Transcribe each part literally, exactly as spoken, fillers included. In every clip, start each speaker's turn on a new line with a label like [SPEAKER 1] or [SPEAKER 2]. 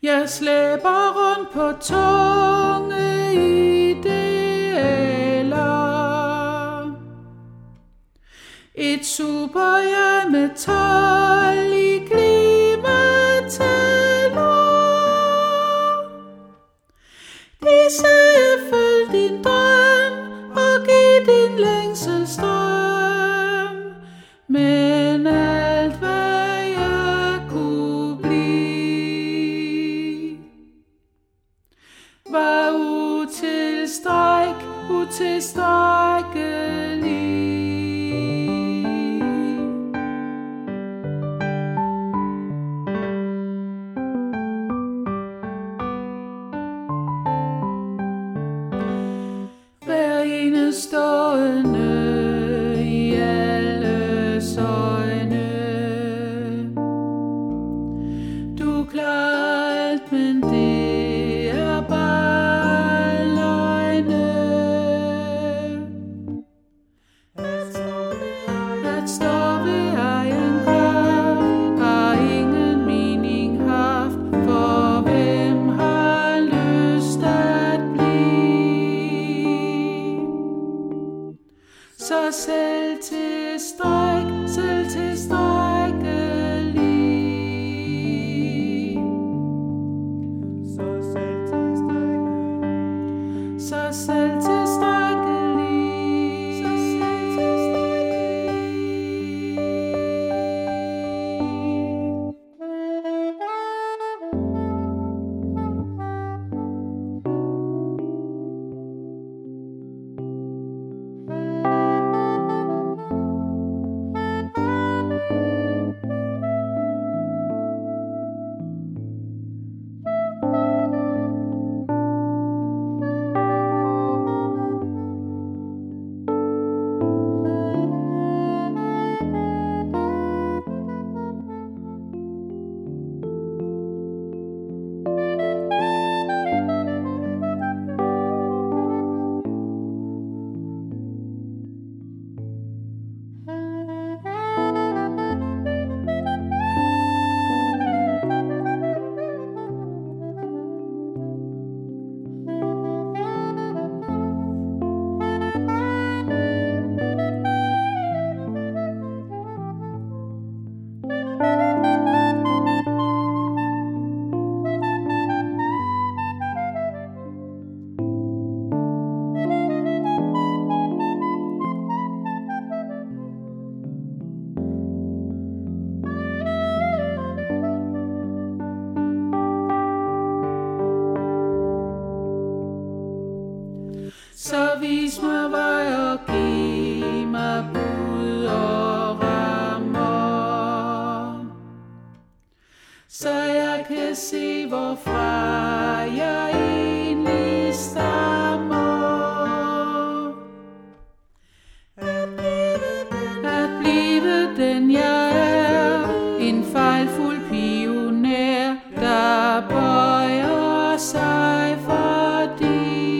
[SPEAKER 1] Jeg slæber rundt på tunge idealer. Et superjeg med tolv i klimataler. De sagde, følg din drøm og giv din længsel strøm. Men alt hvad jeg kunne blive var utilstræk, utilstrækkelig. Hver enestående i alles øjne. Du klarer alt, men det er bare løgne. At stå ved egen kraft har ingen mening haft, for hvem har lyst at blive? Så selv til stræk, selv til strækkelig. Så selv til strækkelig. Så selv til strækkelig. Så selv til Så vis mig vej og giv mig bud og rammer, så jeg kan se, hvorfra jeg egentlig stammer. At blive den, at blive den jeg er, en fejlfuld pioner, der bøjer sig fordi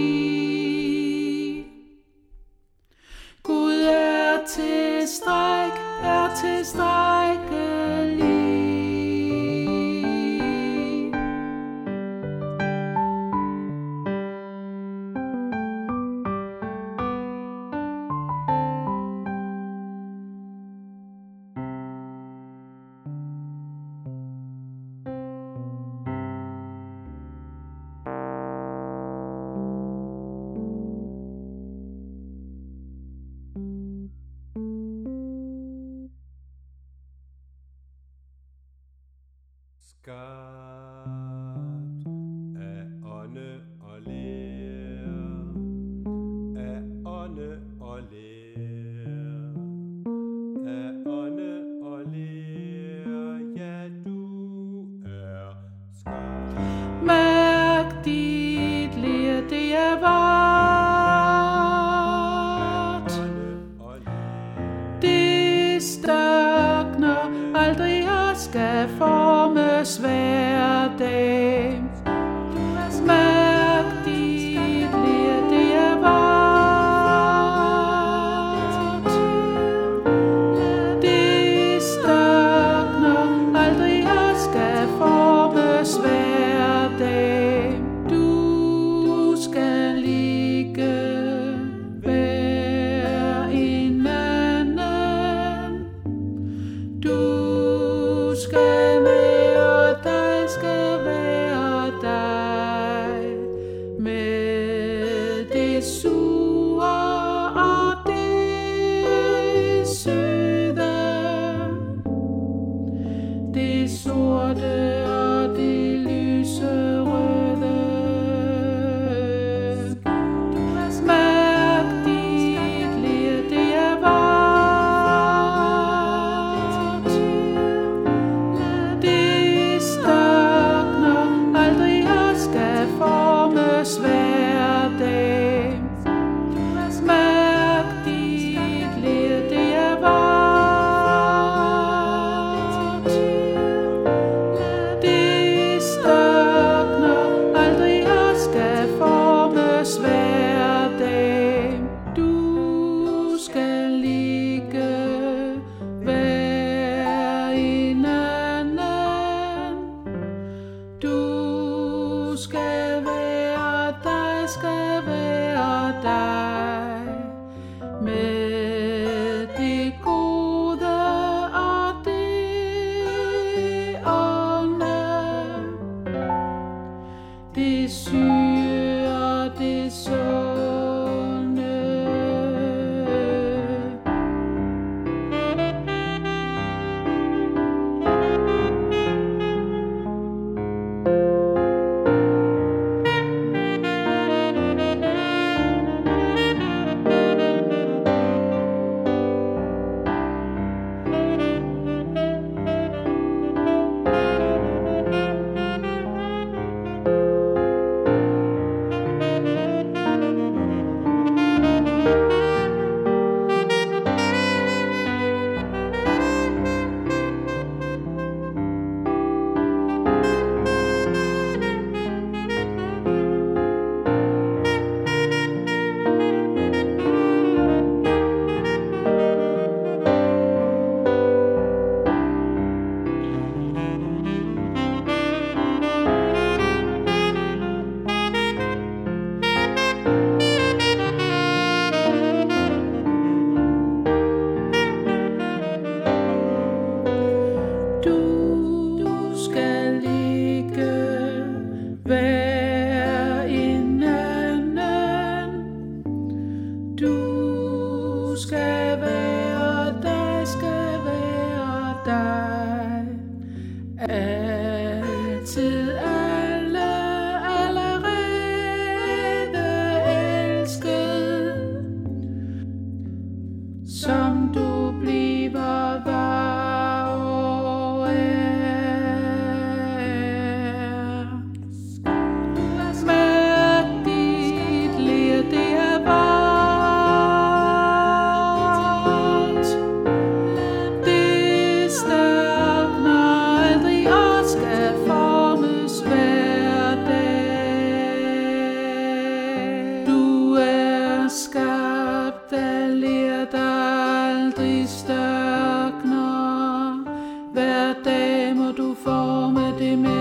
[SPEAKER 1] Gud er tilstræk, er tilstrækkelig.
[SPEAKER 2] Skabt af ånde og ler, af ånde og ler, af ånde og ler, ja du er skabt.
[SPEAKER 1] Mærk dit ler, det er vart. Det størkner aldrig og skal formes hver dag. Mærk dit ler, det er vart. Det størkner aldrig og skal formes hver det lyserøde. Mærk dit ler, det er vart. Det størkner aldrig og skal formes hver dag. Mærk dit ler, det er vart. Det størkner aldrig og skal formes hver dag. Du skal ligge hver en anden. Du skal være dig, skal være dig. Med det gode og det onde, det syge og det sunde. Du skal være dig, skal være dig. Altid alle, allerede elsket. Som du bliver, var og er. Mærk dit ler, det er vart. Det størkner aldrig og skal formes hver dag. Du er skabt af ler, der aldrig størkner. Hver dag må du forme det med